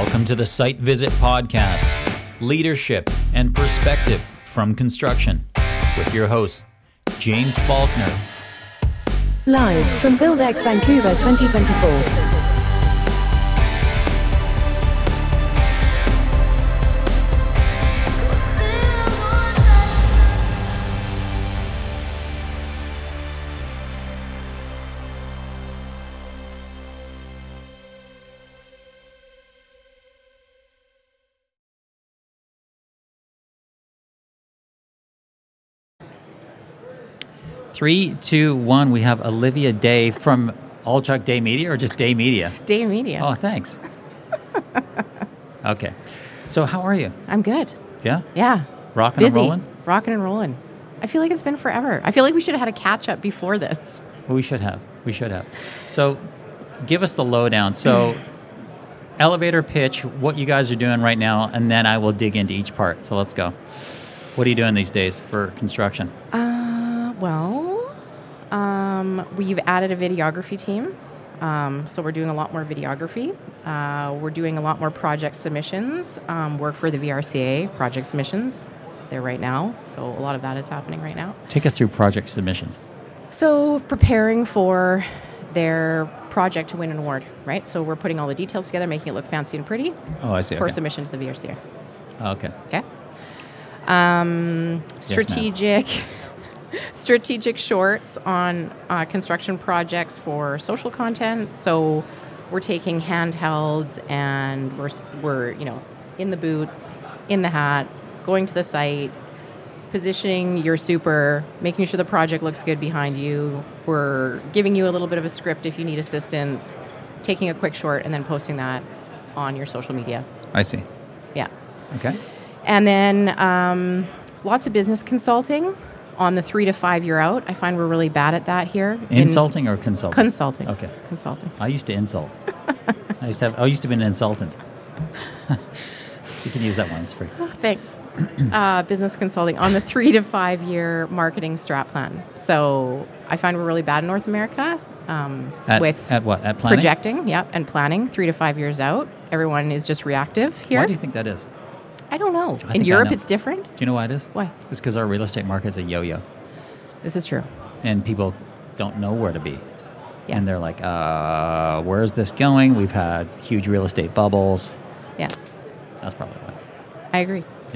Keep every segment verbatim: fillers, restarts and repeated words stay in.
Welcome to the Site Visit Podcast, Leadership and Perspective from Construction, with your host, James Faulkner. Live from BuildX Vancouver twenty twenty-four. Three, two, one. We have Olivia Day from Allchuck Day Media, or just Day Media? Day Media. Oh, thanks. Okay. So how are you? I'm good. Yeah? Yeah. Rocking Busy. and rolling? Rocking and rolling. I feel like it's been forever. I feel like we should have had a catch up before this. Well, we should have. We should have. So give us the lowdown. So elevator pitch, what you guys are doing right now, and then I will dig into each part. So let's go. What are you doing these days for construction? Uh, well, um, we've added a videography team. Um, so we're doing a lot more videography. Uh, we're doing a lot more project submissions, um, work for the V R C A, project submissions. There right now. So a lot of that is happening right now. Take us through project submissions. So preparing for their project to win an award, right? So we're putting all the details together, making it look fancy and pretty. Oh, I see. For Okay. submission to the V R C A. Oh, okay. Okay. Um, strategic, strategic shorts on uh, construction projects for social content. So we're taking handhelds and we're we're you know in the boots, in the hat, going to the site, positioning your super, making sure the project looks good behind you. We're giving you a little bit of a script if you need assistance, taking a quick short, and then posting that on your social media. I see. Yeah. Okay. And then um, lots of business consulting on the three to five year out. I find we're really bad at that here. Insulting or consulting? Consulting. Okay. Consulting. I used to insult. I used to have, I used to be an insultant. You can use that one. It's free. Thanks. uh, business consulting on the three to five year marketing strat plan. So I find we're really bad in North America um, At, with at what? At planning? projecting, yeah, and planning three to five years out. Everyone is just reactive here. Why do you think that is? I don't know. I In think I Europe, know. it's different. Do you know why it is? Why? It's because our real estate market's a yo-yo, This is true. and people don't know where to be. Yeah. And they're like, uh, where's this going? We've had huge real estate bubbles. Yeah, That's probably why. I agree. Yeah.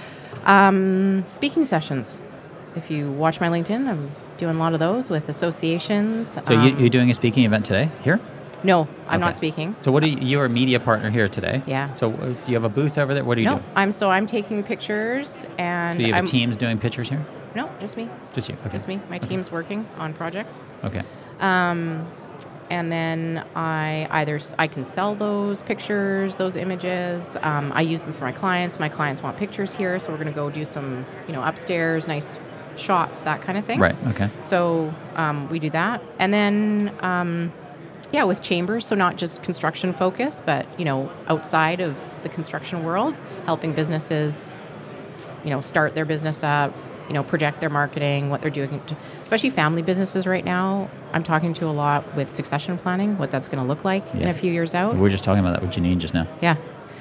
Um, speaking sessions. If you watch my LinkedIn, I'm doing a lot of those with associations. So um, you, you're doing a speaking event today here? No, I'm Okay. not speaking. So what are you, you're a media partner here today? Yeah. So uh, do you have a booth over there? What do you No, do? I'm so I'm taking pictures and So you have I'm, a teams doing pictures here? No, just me. Just you? Okay. Just me. My team's working on projects. Okay. Um, and then I either s- I can sell those pictures, those images. Um, I use them for my clients. My clients want pictures here, so we're going to go do some, you know, upstairs, nice shots, that kind of thing. Right. Okay. So um, we do that, and then um, yeah, with chambers. So not just construction focused, but you know, outside of the construction world, helping businesses, you know, start their business up. You know, project their marketing, what they're doing, to, especially family businesses right now. I'm talking to a lot with succession planning, what that's going to look like in Yeah. a few years out. We were just talking about that with Janine just now. Yeah.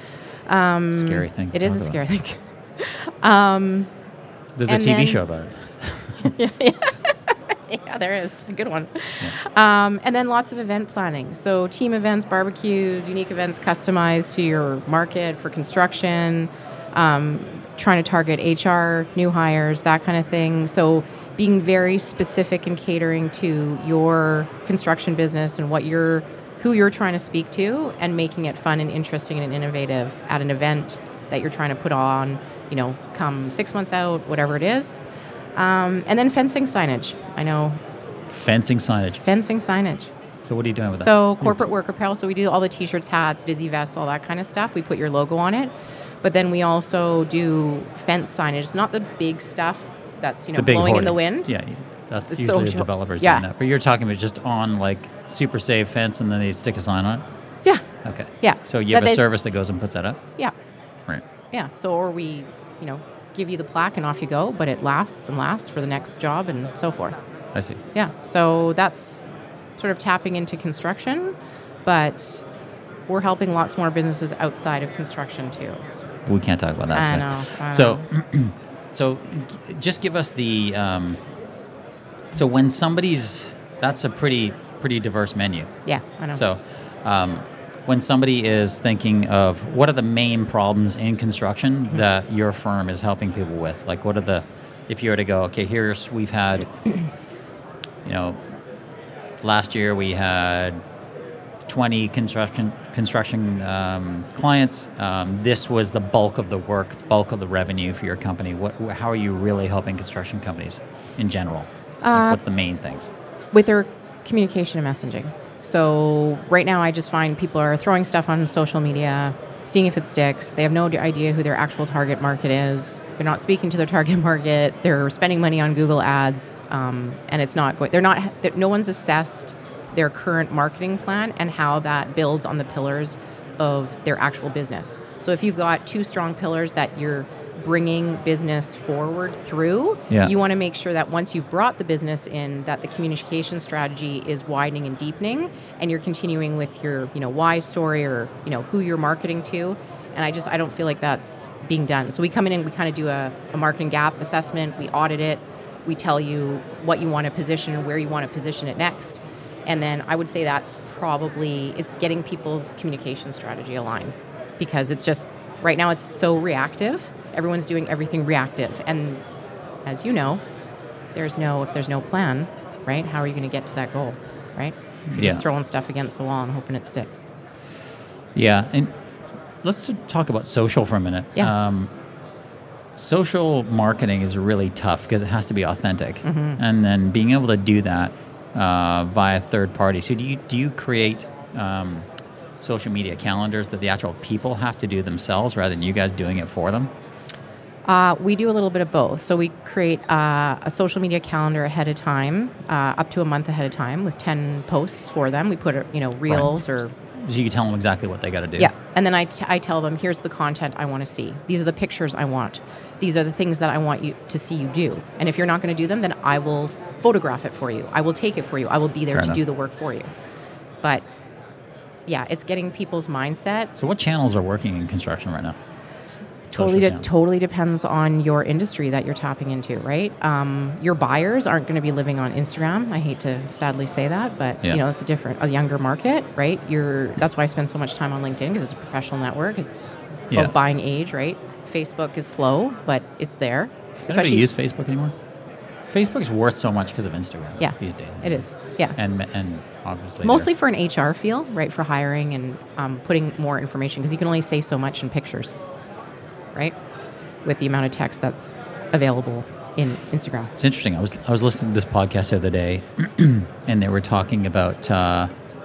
Um, Scary thing to It is a talk scary thing. um, There's a and T V then- show about it. yeah, there is. A good one. Um, and then lots of event planning. So team events, barbecues, unique events customized to your market for construction, um, trying to target H R, new hires, that kind of thing. So being very specific and catering to your construction business and what you're, who you're trying to speak to, and making it fun and interesting and innovative at an event that you're trying to put on, you know, come six months out, whatever it is. Um, and then fencing signage. I know Fencing signage. fencing signage. So what are you doing with that? So corporate work apparel. So we do all the t-shirts, hats, Visi vests, all that kind of stuff. We put your logo on it. But then we also do fence signage, not the big stuff that's, you know, The big blowing in the hoarding. wind. Yeah, yeah. That's It's usually the social- developers yeah. doing that. But you're talking about just on like super safe fence and then they stick a sign on it? Yeah. Okay. Yeah. So you But have a they- service that goes and puts that up? Yeah. Right. Yeah. So, or we, you know, give you the plaque and off you go, but it lasts and lasts for the next job and so forth. I see. Yeah. So that's sort of tapping into construction, but we're helping lots more businesses outside of construction too. We can't talk about that. I today. know. I so, know. so g- just give us the. Um, so when somebody's, that's a pretty pretty diverse menu. Yeah, I know. So, um, when somebody is thinking of what are the main problems in construction mm-hmm. that your firm is helping people with, like what are the, if you were to go, okay, here's we've had, you know, last year we had twenty construction construction um, clients. Um, this was the bulk of the work, bulk of the revenue for your company. What, how are you really helping construction companies in general? Uh, like what's the main things? With their communication and messaging. So right now I just find people are throwing stuff on social media, seeing if it sticks. They have no idea who their actual target market is. They're not speaking to their target market. They're spending money on Google ads, um, and it's not going. They're not. They're, no one's assessed their current marketing plan and how that builds on the pillars of their actual business. So if you've got two strong pillars that you're bringing business forward through, yeah. you want to make sure that once you've brought the business in, that the communication strategy is widening and deepening, and you're continuing with your, you know, why story or, you know, who you're marketing to. And I just, I don't feel like that's being done. So we come in and we kind of do a, a marketing gap assessment. We audit it. We tell you what you want to position and where you want to position it next. And then I would say that's probably, it's getting people's communication strategy aligned, because it's just, right now it's so reactive. Everyone's doing everything reactive. And as you know, there's no, if there's no plan, right? How are you going to get to that goal, right? If you're yeah. just throwing stuff against the wall and hoping it sticks. Yeah. And let's talk about social for a minute. Yeah. Um, social marketing is really tough because it has to be authentic. Mm-hmm. And then being able to do that uh, via third party. So do you, do you create um, social media calendars that the actual people have to do themselves rather than you guys doing it for them? Uh, we do a little bit of both. So we create uh, a social media calendar ahead of time, uh, up to a month ahead of time, with ten posts for them. We put, you know, reels right. or... So you tell them exactly what they got to do. Yeah. And then I, t- I tell them, here's the content I want to see. These are the pictures I want. These are the things that I want you to see you do. And if you're not going to do them, then I will photograph it for you. I will take it for you. I will be there Fair to enough. do the work for you. But yeah, it's getting people's mindset. So what channels are working in construction right now? Totally, Social de- channels. totally depends on your industry that you're tapping into, right? Um, your buyers aren't going to be living on Instagram. I hate to sadly say that, but Yeah. you know, it's a different, a younger market, right? You're that's why I spend so much time on LinkedIn, because it's a professional network. It's Yeah. of buying age, right? Facebook is slow, but it's there. Does anybody use Facebook anymore? Facebook's worth so much because of Instagram Yeah, these days. it is. Yeah. And and obviously Mostly they're- for an H R feel, right? For hiring and um, putting more information, because you can only say so much in pictures, right? With the amount of text that's available in Instagram. It's interesting. I was I was listening to this podcast the other day, and they were talking about uh,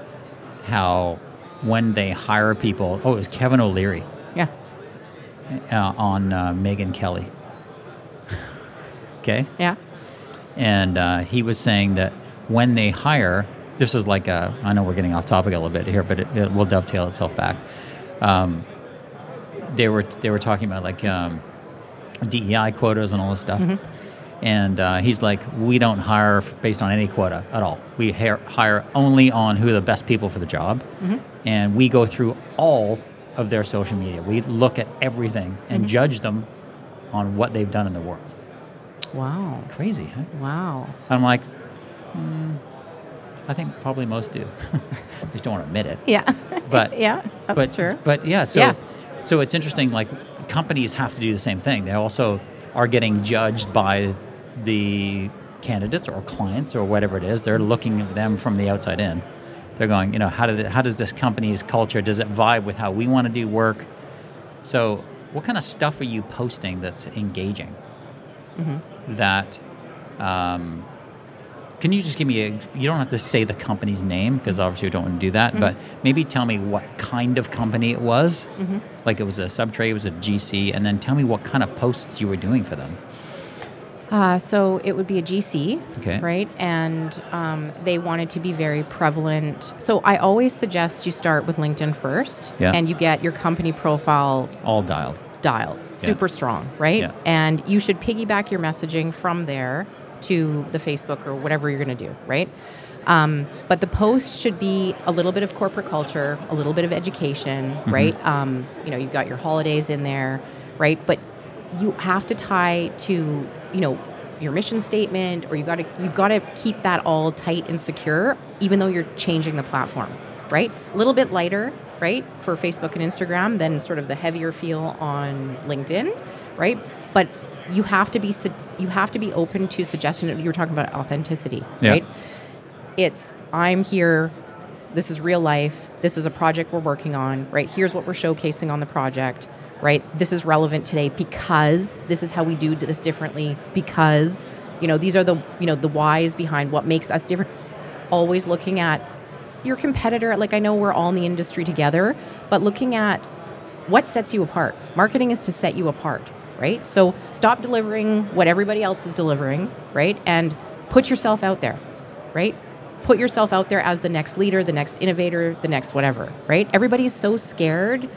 how when they hire people. Oh, it was Kevin O'Leary Yeah. uh, on uh, Megyn Kelly. Okay, Yeah. and uh, he was saying that when they hire, this is like a. I know we're getting off topic a little bit here, but it, it will dovetail itself back. Um, they were they were talking about like. Um, D E I quotas and all this stuff. Mm-hmm. And uh, he's like, we don't hire based on any quota at all. We hire, hire only on who are the best people for the job. Mm-hmm. And we go through all of their social media. We look at everything and Mm-hmm. judge them on what they've done in the world. Wow. Crazy, huh? Wow. I'm like, hmm, I think probably most do. They just don't want to admit it. Yeah. But yeah, that's but, true. But yeah, so Yeah. so it's interesting. Like companies have to do the same thing. They also are getting judged by the candidates or clients or whatever it is. They're looking at them from the outside in. They're going, you know, how did it, how does this company's culture, does it vibe with how we want to do work? So what kind of stuff are you posting that's engaging? Mm-hmm. That um, can you just give me a, you don't have to say the company's name because obviously we don't want to do that, Mm-hmm. but maybe tell me what kind of company it was. Mm-hmm. Like it was a subtrade, it was a G C, and then tell me what kind of posts you were doing for them. Uh, so it would be a G C, Okay. right? And um, they wanted to be very prevalent. So I always suggest you start with LinkedIn first, Yeah. and you get your company profile All dialed. dialed, super strong, right? Yeah. And you should piggyback your messaging from there to the Facebook or whatever you're going to do, right? Um, but the post should be a little bit of corporate culture, a little bit of education, mm-hmm. right? Um, you know, you've got your holidays in there, right? But you have to tie to, you know, your mission statement, or you got to you've got to keep that all tight and secure, even though you're changing the platform, right? A little bit lighter, right, for Facebook and Instagram than sort of the heavier feel on LinkedIn, right? But you have to be you have to be open to suggestion. You were talking about authenticity, yeah. right? It's, I'm here, this is real life, this is a project we're working on, right? Here's what we're showcasing on the project, right? This is relevant today because this is how we do this differently, because, you know, these are the, you know, the whys behind what makes us different. Always looking at your competitor, like I know we're all in the industry together, but looking at what sets you apart. Marketing is to set you apart, right? So stop delivering what everybody else is delivering, right? And put yourself out there, right? Put yourself out there as the next leader, the next innovator, the next whatever, right? Everybody's so scared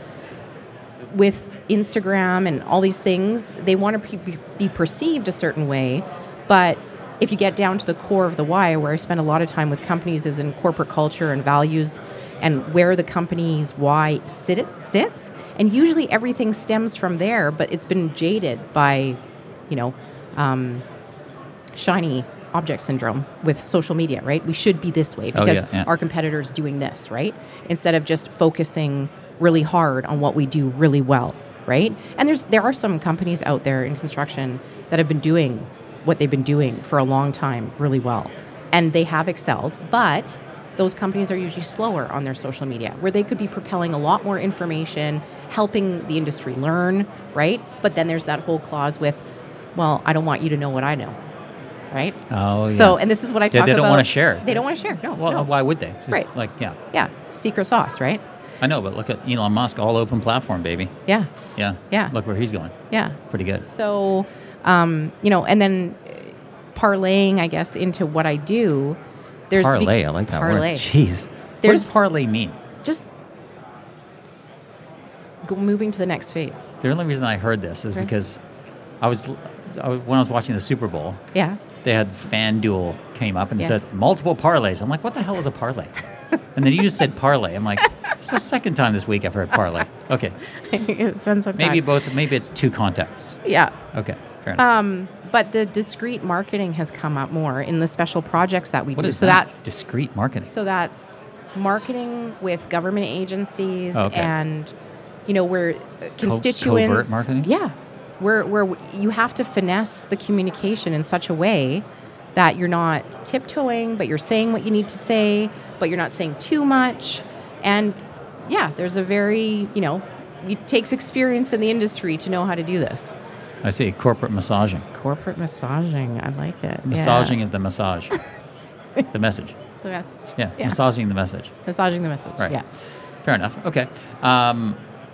with Instagram and all these things. They want to be, be perceived a certain way, but if you get down to the core of the why, where I spend a lot of time with companies is in corporate culture and values and where the company's why sit, sits, and usually everything stems from there, but it's been jaded by, you know, um, shiny object syndrome with social media, right? We should be this way because oh, yeah, yeah. our competitor's doing this, right? Instead of just focusing really hard on what we do really well, right? And there's there are some companies out there in construction that have been doing what they've been doing for a long time really well. And they have excelled, but those companies are usually slower on their social media, where they could be propelling a lot more information, helping the industry learn, right? But then there's that whole clause with, well, I don't want you to know what I know. Right? Oh, yeah. So, and this is what I talk about. They, they don't about. want to share. They don't want to share. No. Well, no. why would they? It's just right. Like, yeah. Yeah. Secret sauce, right? I know, but look at Elon Musk, all open platform, baby. Yeah. Yeah. Yeah. Look where he's going. Yeah. Pretty good. So, um, you know, and then parlaying, I guess, into what I do. There's parlay. Be- I like that parlay. word. Jeez. There's, what does parlay mean? Just s- go, moving to the next phase. The only reason I heard this is right. because I was, I was when I was watching the Super Bowl. Yeah. They had FanDuel came up and it yeah. said multiple parlays. I'm like, what the hell is a parlay? And then you just said parlay. I'm like, it's the second time this week I've heard parlay. Okay. It's been some maybe time. both. Maybe it's two contexts. Yeah. Okay. Fair enough. Um, but the discrete marketing has come up more in the special projects that we what do. Is so that? that's discrete marketing. So that's marketing with government agencies oh, okay. and, you know, where constituents. Co- covert marketing? Yeah. Where, where you have to finesse the communication in such a way that you're not tiptoeing, but you're saying what you need to say, but you're not saying too much. And yeah, there's a very, you know, it takes experience in the industry to know how to do this. I see. Corporate massaging. Corporate massaging. I like it. Massaging yeah. of the massage. The message. The message. Yeah, yeah. Massaging the message. Massaging the message. Right. Yeah. Fair enough. Okay. Um,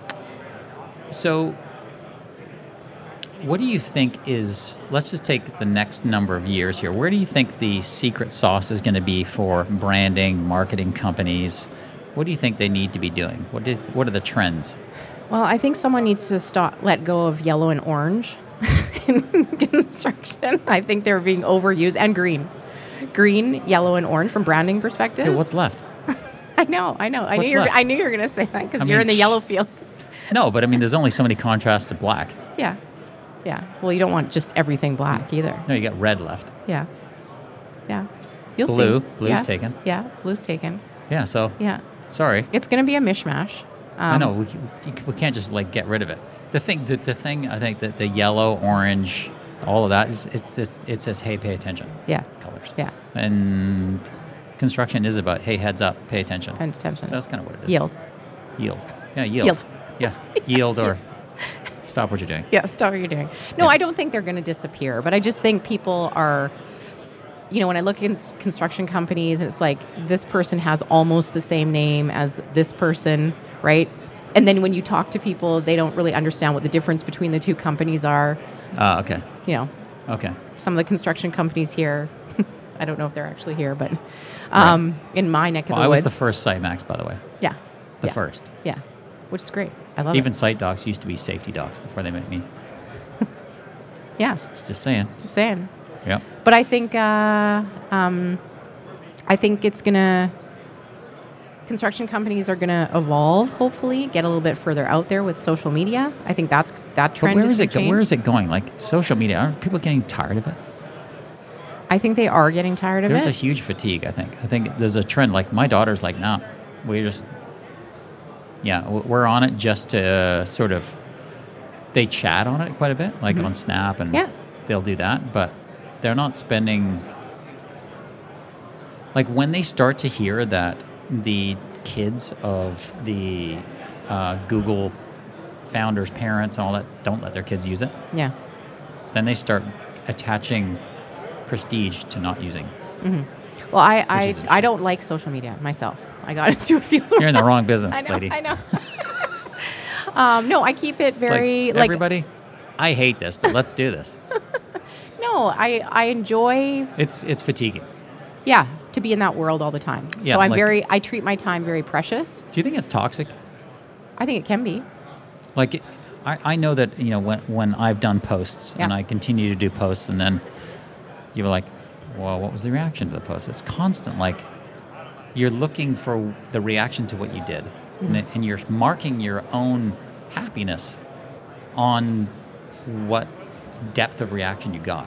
so what do you think is, let's just take the next number of years here. Where do you think the secret sauce is going to be for branding, marketing companies? What do you think they need to be doing? What do, what are the trends? Well, I think someone needs to stop, let go of yellow and orange in construction. I think they're being overused. And green. Green, yellow, and orange from branding perspective. Okay, what's left? I know, I know. I What's knew, you were, left? I knew you were going to say that because I you're mean, in the sh- yellow field. No, but I mean, there's only so many contrasts to black. Yeah. Yeah. Well, you don't want just everything black either. No, you got red left. Yeah. Yeah. You'll Blue. see. Blue's yeah. taken. Yeah. Blue's taken. Yeah, so Yeah. sorry. It's going to be a mishmash. Um, I know we, we can't just like get rid of it. The thing, the, the thing, I think that the yellow, orange, all of that is it's it's it says hey, pay attention. Yeah. Colors. Yeah. And construction is about hey, heads up, pay attention. Pay attention. So that's kind of what it is. Yield. Yield. Yeah, yield. Yield. Yeah, yield or stop what you're doing. Yeah, stop what you're doing. No, Yeah. I don't think they're going to disappear, but I just think people are, you know, when I look in s- construction companies, it's like this person has almost the same name as this person, right? And then when you talk to people, they don't really understand what the difference between the two companies are. Ah, okay. You know, Okay. some of the construction companies here, I don't know if they're actually here, but um, right. in my neck of Well, the I woods. was the first SiteMax, by the way. Yeah. The yeah. first. Yeah. Which is great. I love Even it. site docs used to be safety docs before they met me. Yeah. Just saying. Just saying. Yep. But I think, uh, um, I think it's going to, construction companies are going to evolve, hopefully, get a little bit further out there with social media. I think that's that trend But where is is it? gonna Go, change. where is it going? Like social media, aren't people getting tired of it? I think they are getting tired of There's it. a huge fatigue. I think. I think there's a trend. Like my daughter's like, no, we just, yeah, w- we're on it just to uh, sort of. They chat on it quite a bit, like on Snap, and Yeah. they'll do that, but they're not spending. Like when they start to hear that the kids of the uh, Google founders' parents and all that don't let their kids use it, yeah. then they start attaching prestige to not using. Well, I is I, I interesting. don't like social media myself. I got into a field. You're in the wrong business, I know. lady. I know. um, no, I keep it It's very like, like, everybody, I hate this, but let's do this. no. I I enjoy It's it's fatiguing. yeah to be in that world all the time. Yeah, so I'm like- very I treat my time very precious. Do you think it's toxic? I think it can be. Like, I, I know that, you know, when when I've done posts and Yeah. I continue to do posts, and then you were like, well, what was the reaction to the post? It's constant. Like, you're looking for the reaction to what you did, and, it, and you're marking your own happiness on what depth of reaction you got.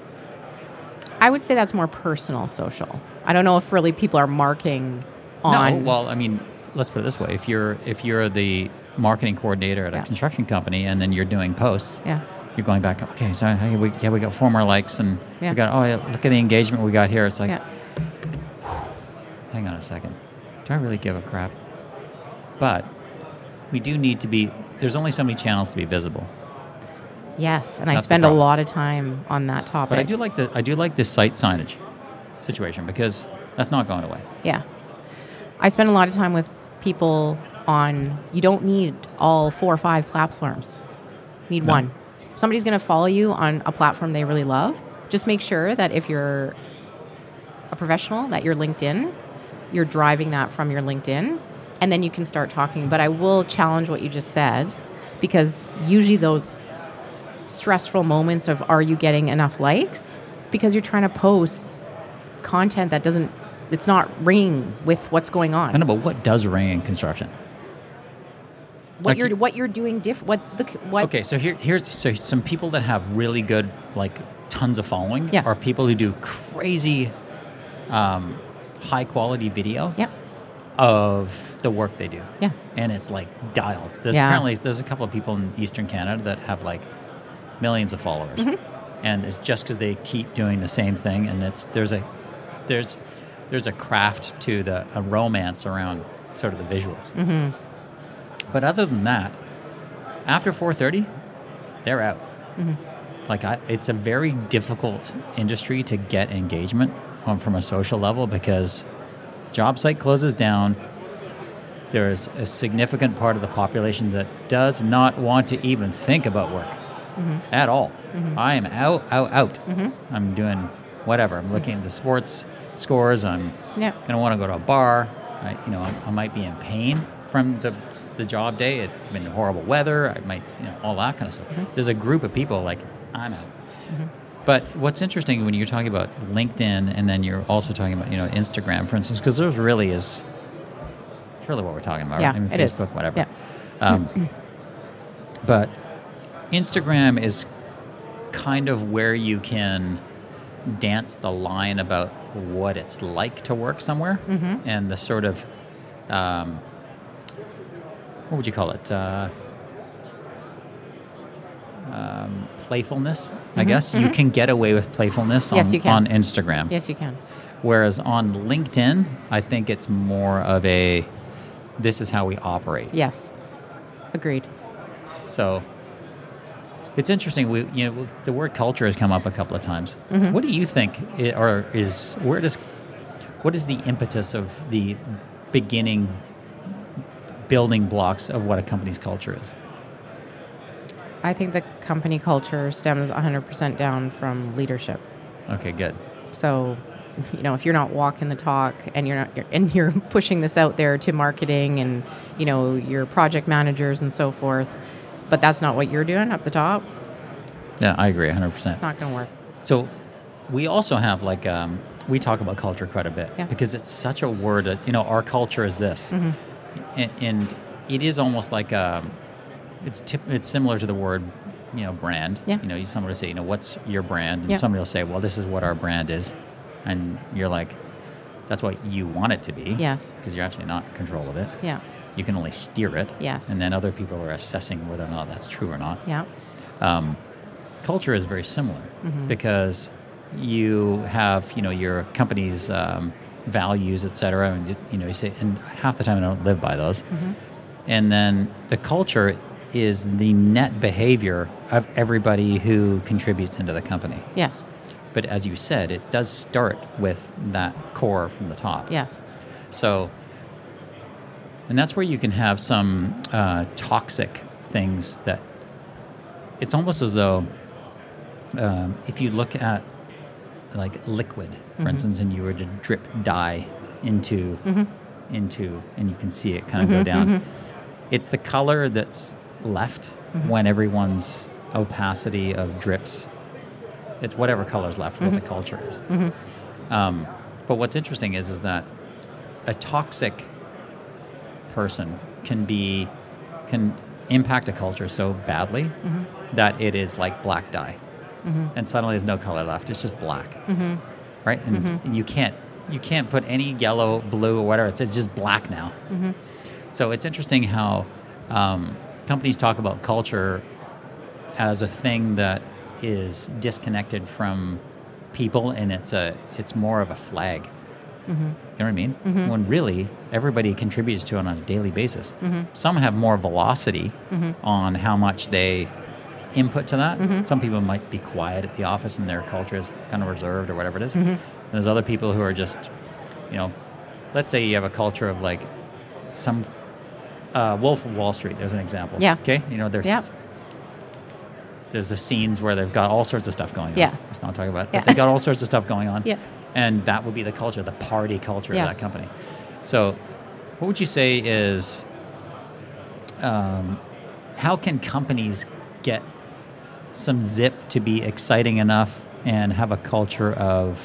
I would say that's more personal social. I don't know if really people are marking on. No, well, I mean, let's put it this way: if you're if you're the marketing coordinator at a Yeah. construction company, and then you're doing posts, Yeah. you're going back. Okay, so hey, we yeah we got four more likes, and Yeah. we got oh yeah, look at the engagement we got here. It's like, Yeah. hang on a second, do I really give a crap? But we do need to be. There's only so many channels to be visible. Yes, and I That's the spend a problem. lot of time on that topic. But I do like the I do like this site signage situation because that's not going away. Yeah. I spend a lot of time with people on, you don't need all four or five platforms. You need No. one. Somebody's going to follow you on a platform they really love. Just make sure that if you're a professional, that you're LinkedIn, you're driving that from your LinkedIn, and then you can start talking. But I will challenge what you just said, because usually those stressful moments of are you getting enough likes, it's because you're trying to post content that doesn't, it's not ringing with what's going on. I know, but what does ring in construction? what like you're you- what you're doing different. What the what? Okay, so here, here's so some people that have really good, like tons of following, Yeah. are people who do crazy, um, high quality video Yep. of the work they do. Yeah. And it's like dialed. There's Yeah. apparently there's a couple of people in Eastern Canada that have like millions of followers, Mm-hmm. and it's just because they keep doing the same thing. And it's there's a there's there's a craft to the a romance around sort of the visuals. Mm-hmm. But other than that, after four thirty, they're out. Mm-hmm. Like I, it's a very difficult industry to get engagement on from a social level because the job site closes down. There's a significant part of the population that does not want to even think about work Mm-hmm. at all. Mhm. I am out, out, out. Mhm. I'm doing whatever. I'm looking at the sports scores. I'm Yeah. gonna want to go to a bar. I, you know, I, I might be in pain from the the job day. It's been horrible weather. I might, you know, all that kind of stuff. Mhm. There's a group of people like I'm out. Mhm. But what's interesting when you're talking about LinkedIn and then you're also talking about, you know, Instagram, for instance, because there's really is, it's really what we're talking about. Yeah, right? I mean, it is. Facebook, whatever. Yeah. Um, but Instagram is kind of where you can dance the line about what it's like to work somewhere Mhm. and the sort of, um, what would you call it? Uh, um, playfulness, I Mhm, guess. You mhm. can get away with playfulness on, Yes, you can. on Instagram. Yes, you can. Whereas on LinkedIn, I think it's more of a, this is how we operate. Yes. Agreed. So it's interesting. We, you know, the word culture has come up a couple of times. Mhm. What do you think, i- or is where does, what is the impetus of the beginning building blocks of what a company's culture is? I think the company culture stems one hundred percent down from leadership. Okay, good. So, you know, if you're not walking the talk and you're not, you're, and you're pushing this out there to marketing and, you know, your project managers and so forth, but that's not what you're doing up the top, Yeah, I agree, one hundred percent. it's not going to work. So we also have like um, we talk about culture quite a bit Yeah. because it's such a word. That, you know, our culture is this, Mm-hmm. and, and it is almost like um, it's tip, it's similar to the word, you know, brand. Yeah. You know, you somebody will say, you know, what's your brand, and Yeah. somebody will say, well, this is what our brand is, and you're like, that's what you want it to be. Yes. Because you're actually not in control of it. Yeah. You can only steer it. Yes. And then other people are assessing whether or not that's true or not. Yeah. Um, culture is very similar Mm-hmm. because you have, you know, your company's um, values, et cetera, and you- you know, you say, and half the time I don't live by those. Mm-hmm. And then the culture is the net behavior of everybody who contributes into the company. Yes. But as you said, it does start with that core from the top. Yes. So, and that's where you can have some uh, toxic things that it's almost as though um, if you look at like liquid, for Mhm. instance, and you were to drip dye into Mhm. into, and you can see it kind of Mhm, go down. mhm. It's the color that's left Mhm. when everyone's opacity of drips. It's whatever color's left, what the culture is. Mhm. Um, but what's interesting is is that a toxic person can be can impact a culture so badly Mhm. that it is like black dye, Mhm. and suddenly there's no color left. It's just black, Mhm. right? And, Mhm. and you can't you can't put any yellow, blue, or whatever. It's, it's just black now. Mhm. So it's interesting how um, companies talk about culture as a thing that is disconnected from people, and it's a it's more of a flag. Mhm. You know what I mean? Mhm. When really everybody contributes to it on a daily basis. Mhm. Some have more velocity Mhm. on how much they input to that. Mhm. Some people might be quiet at the office and their culture is kind of reserved or whatever it is. Mhm. And there's other people who are just, you know, let's say you have a culture of like some uh, Wolf of Wall Street. There's an example. Yeah. Okay. You know, there's Yeah. there's the scenes where they've got all sorts of stuff going on. Yeah. Let's not talk about it. Yeah. But they've got all sorts of stuff going on. Yeah. And that would be the culture, the party culture of Yes. that company. So, what would you say is, um, how can companies get some zip to be exciting enough and have a culture of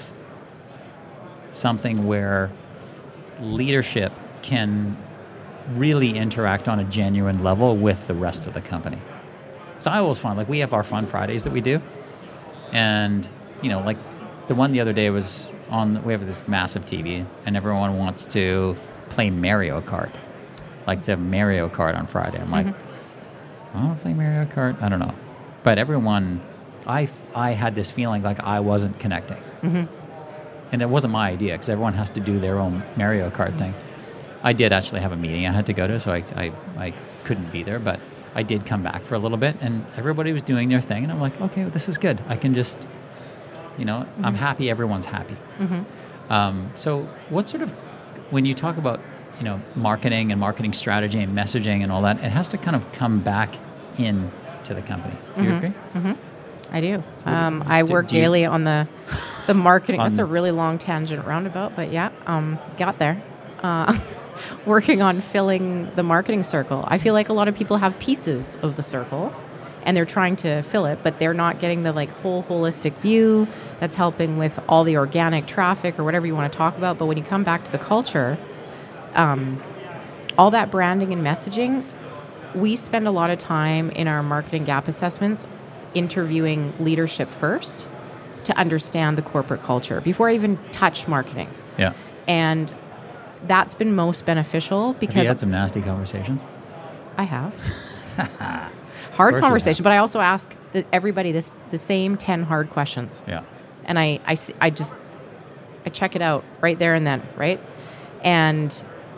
something where leadership can really interact on a genuine level with the rest of the company? So I always find, like, we have our Fun Fridays that we do, and you know, like the one the other day was on. We have this massive T V, and everyone wants to play Mario Kart, like to have Mario Kart on Friday. I'm like, I don't play Mario Kart. I don't know, but everyone, I I had this feeling like I wasn't connecting, Mhm. and it wasn't my idea because everyone has to do their own Mario Kart thing. I did actually have a meeting I had to go to, so I I, I couldn't be there, but I did come back for a little bit, and everybody was doing their thing, and I'm like, okay, well, this is good. I can just, you know, I'm happy everyone's happy. Mhm. Um, so what sort of, when you talk about, you know, marketing and marketing strategy and messaging and all that, it has to kind of come back in to the company. Do you Mhm. agree? Mhm. I do. what do- Um, I do- work do you- daily on the the marketing. That's On- a really long tangent roundabout, but yeah, um, got there. Uh, working on filling the marketing circle. I feel like a lot of people have pieces of the circle, and they're trying to fill it, but they're not getting the like whole holistic view that's helping with all the organic traffic or whatever you want to talk about. But when you come back to the culture, um, all that branding and messaging, we spend a lot of time in our marketing gap assessments interviewing leadership first to understand the corporate culture before I even touch marketing. Yeah. And that's been most beneficial Have you because had some nasty conversations? I have. Of Hard course you conversation, have. but I also ask the, everybody this the same ten hard questions. Yeah. And I, I, s- I just, I check it out right there and then, right? And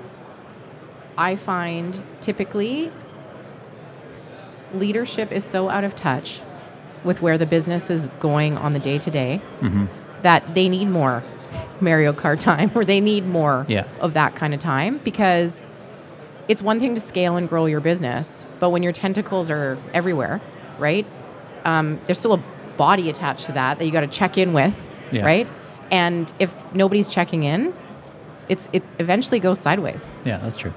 I find typically leadership is so out of touch with where the business is going on the day to day Mm-hmm. that they need more Mario Kart time or they need more Yeah. of that kind of time, because it's one thing to scale and grow your business, but when your tentacles are everywhere, right? Um, there's still a body attached to that that you got to check in with, Yeah. right? And if nobody's checking in, it's it eventually goes sideways. Yeah, that's true.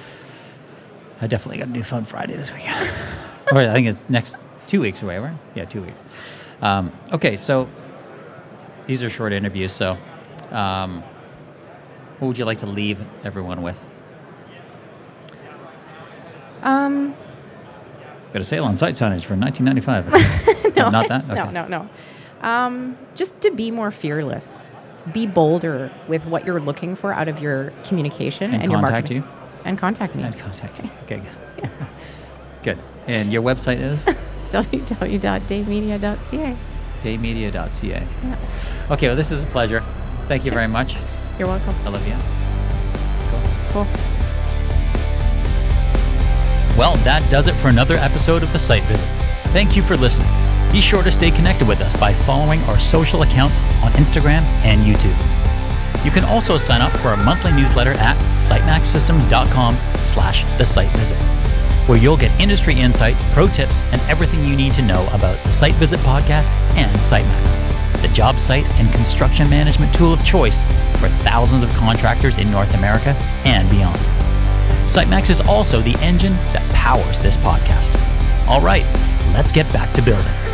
I definitely got to do Fun Friday this weekend. Or I think it's next two weeks away, right? Yeah, two weeks. Um, okay, so these are short interviews, so Um, what would you like to leave everyone with? Um, Got a sale on site signage for nineteen ninety-five. no, not that? Okay. No, no, no. Um, just to be more fearless. Be bolder with what you're looking for out of your communication and, and your contact marketing. you? And contact me. And contact you. Okay, good. Good. And your website is? w w w dot day media dot c a. day media dot c a. Yeah. Okay, well, this is a pleasure. Thank you very much. You're welcome. Olivia. Cool. Cool. Well, that does it for another episode of The Site Visit. Thank you for listening. Be sure to stay connected with us by following our social accounts on Instagram and YouTube. You can also sign up for our monthly newsletter at sitemax systems dot com slash the site visit, where you'll get industry insights, pro tips, and everything you need to know about the Site Visit podcast and Sitemax, the job site and construction management tool of choice for thousands of contractors in North America and beyond. Sitemax is also the engine that powers this podcast. All right, let's get back to building.